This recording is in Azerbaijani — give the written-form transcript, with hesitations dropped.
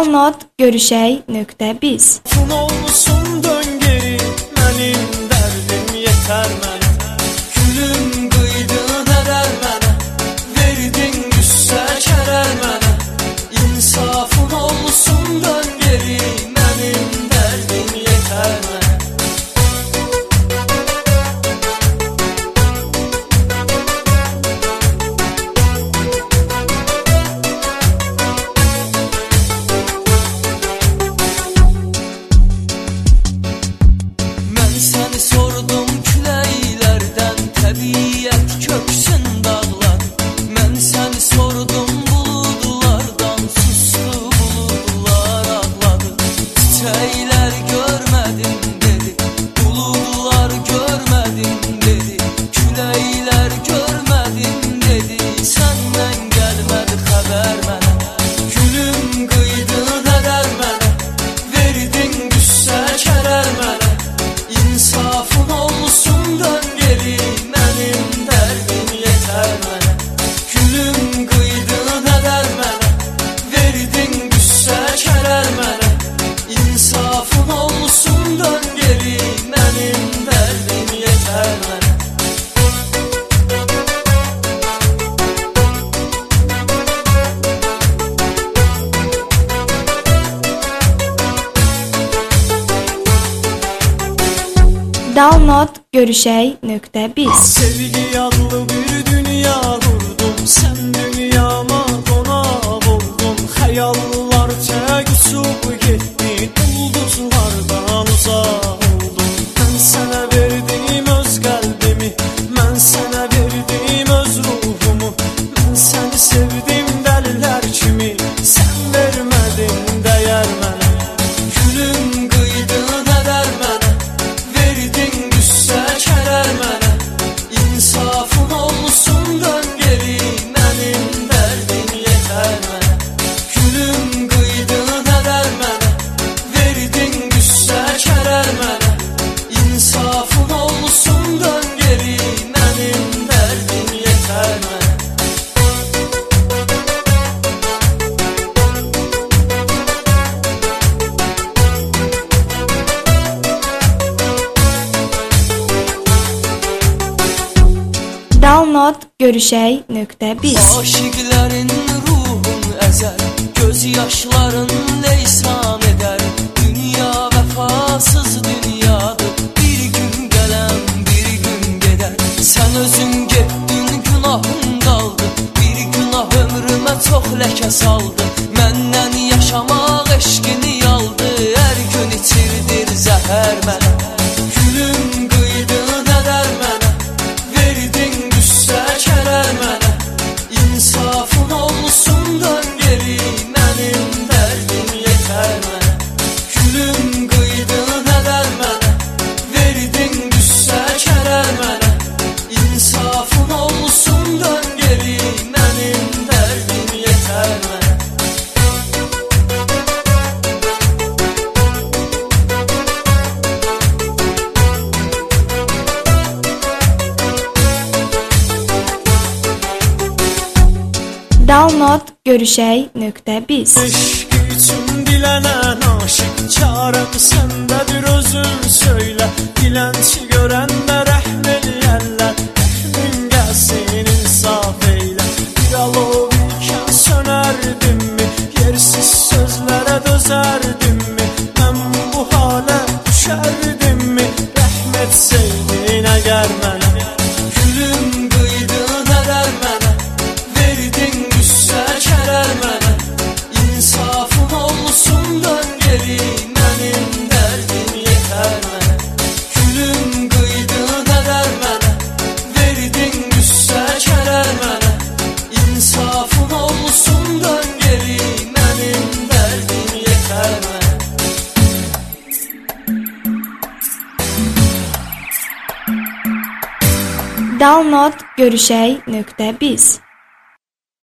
Download görüşək.biz olsun dön geri, mənim dərdim yetər mənə. Gülüm qıydı nədər mənə, verdin qüssə kərər mənə. İnsafın olsun dön geri, mənim dərdim yetər mənə. Səni sordum küləklərdən, təbiət köksün dağlar. Mən səni sordum buludlardan, sustu buludlar ağladı. Çiçəklər görmədim dedi, buludlar görmədim dedi. Küləklər görmədim dedi, səndən gəlmədi xəbər mənə. Gülüm qıydı nədər mənə, verdin qüssə kərər mənə. İnsafın olsun dön geri, mənim dərdim yetər mənə. Gülüm qıydı nədər mənə, verdin qüssə kərər mənə. İnsafın olsun dön geri, mənim dərdim yetər mənə. Download görüşək.biz Sevgi adlı bir dünya qurdum, sən dünyama qonaq oldun. Xəyallarca uçub getdi, ulduzlardan uzaq oldum. Mən sənə verdim öz qəlbimi, mən sənə verdim öz ruhumu. Mən səni sevdim dəlilər kimi, sən vermədin dəyər mənə. Gülüm qıydı nədər mənə, verdin qüssə kərər mənə. İnsafın olsun dön geri, mənim dərdim yetər mənə. Gülüm qıydı nədər mənə, verdin qüssə kərər mənə. İnsafın olsun dön geri, mənim dərdim yetər mənə. Download görüşək.biz Aşiqlərin ruhun əzər, göz yaşların leysan edər. Dünya vəfasız dünyadır, bir gün gələn bir gün gedər. Sən özün getdin, günahın qaldı, bir günah ömrümə çox ləkə saldı. Məndən yaşamaq eşqini aldı, hər gün içirdir zəhər mənə. Gülüm qıydı nədər mənə, verdin qüssə kərər mənə. İnsafın olsun dön geri, mənim dərdim yetər mənə. Gülüm qıydı nədər mənə, verdin qüssə kərər mənə. İnsafın olsun dön geri, mənim dərdim yetər mənə. Download görüşək.biz Eşq üçün dilənən aşıq, çarəm səndədir özün söylə. Dilənçi görəndə rəhm eləyərlər, rəhmin gəlsin insaf eylə. Bir alov ikən sönərdimmi, yersiz sözlərə dözərdimmi. Mən bu halə düşərdimmi, rəhm etseydin əgər mənə. Gülüm qıydı nədər mənə, verdin qüssə kərər mənə. İnsafın olsun dön geri, mənim dərdim yetər mənə. Gülüm qıydı nədər mənə, verdin qüssə kərər mənə. İnsafın olsun dön geri, mənim dərdim yetər mənə. Download görüşək.biz